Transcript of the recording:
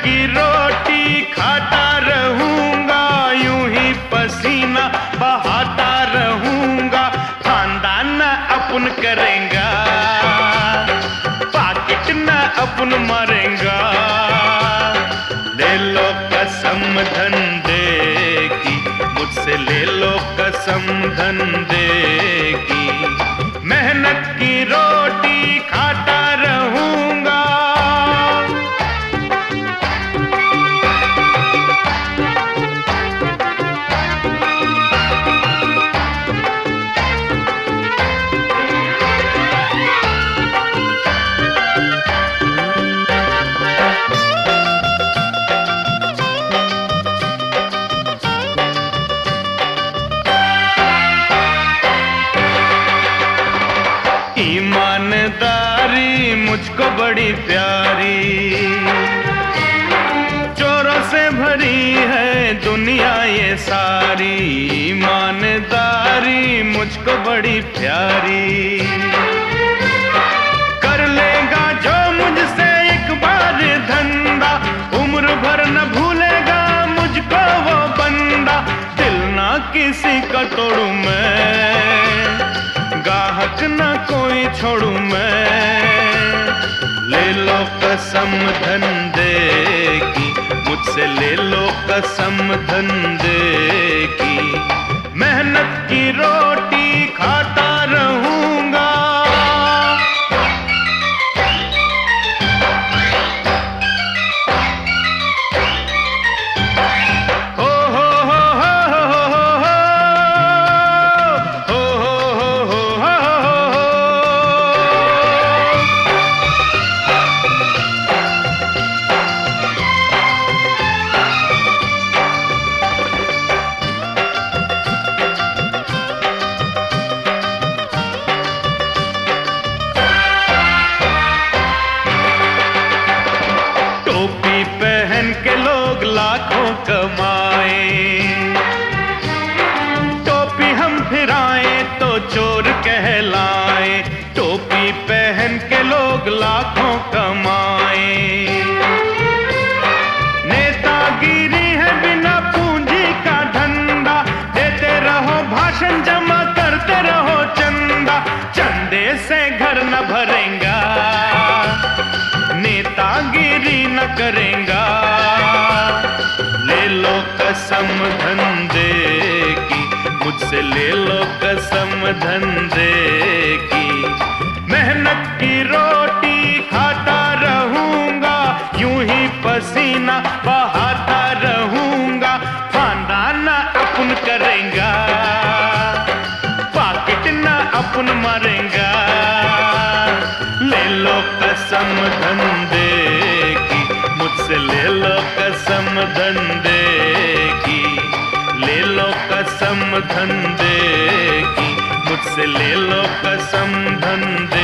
की रोटी खाता रहूंगा, यूं ही पसीना बहाता रहूंगा। खानदान न अपन करेंगा, पाकिट न अपन मारेंगा। ले लो कसम धंधे की, मुझसे ले लो कसम धंधे की। मेहनत की रोटी खाता रहूंगा। ईमानदारी मुझको बड़ी प्यारी, चोरों से भरी है दुनिया ये सारी। ईमानदारी मुझको बड़ी प्यारी, कर लेगा जो मुझसे एक बार धंधा, उम्र भर न भूलेगा मुझको वो बंदा। दिल ना किसी का तोड़ू मैं, गाहक न कोई छोड़ू मैं। ले लो कसम धंधे की, मुझसे ले लो कसम धंधे की। मेहनत की रोटी खाता रहूंगा। के लोग लाखों कमाए, टोपी हम फिराए तो चोर कहलाए। टोपी पहन के लोग लाखों कमाए, नेतागिरी है बिना पूंजी का धंधा। देते रहो भाषण, जमा करते रहो चंदा। चंदे से घर न भरेगा, नेतागिरी न करेगा। ले लो कसम धंधे की, मुझसे ले लो कसम धंधे की। मेहनत की रोटी खाता रहूंगा, यूं ही पसीना बहाता रहूंगा। खानदान न अपन करेंगा, पाकिट न अपन मारेंगा। ले लो कसम धंधे की, मुझसे ले लो कसम धंधे की। ले लो कसम धंधे की, मुझसे ले लो कसम धंधे